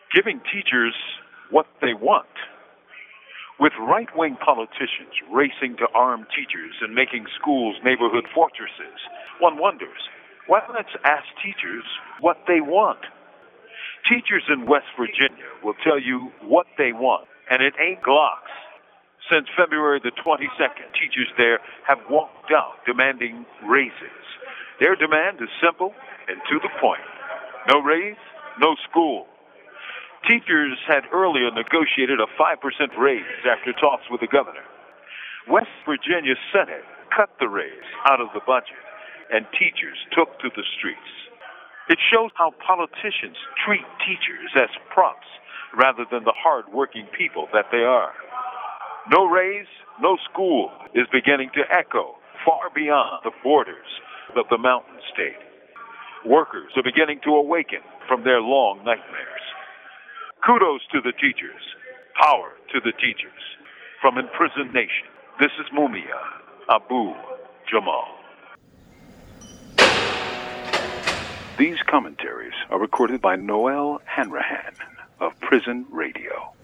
giving teachers what they want. With right-wing politicians racing to arm teachers and making schools neighborhood fortresses, one wonders, why let's ask teachers what they want? Teachers in West Virginia will tell you what they want, and it ain't Glocks. Since February the 22nd, teachers there have walked out demanding raises. Their demand is simple and to the point. No raise, no school. Teachers had earlier negotiated a 5% raise after talks with the governor. West Virginia Senate cut the raise out of the budget, and teachers took to the streets. It shows how politicians treat teachers as props rather than the hard-working people that they are. No raise, no school is beginning to echo far beyond the borders of the Mountain State. Workers are beginning to awaken from their long nightmares. Kudos to the teachers. Power to the teachers. From Imprisoned Nation, this is Mumia Abu Jamal. These commentaries are recorded by Noel Hanrahan of Prison Radio.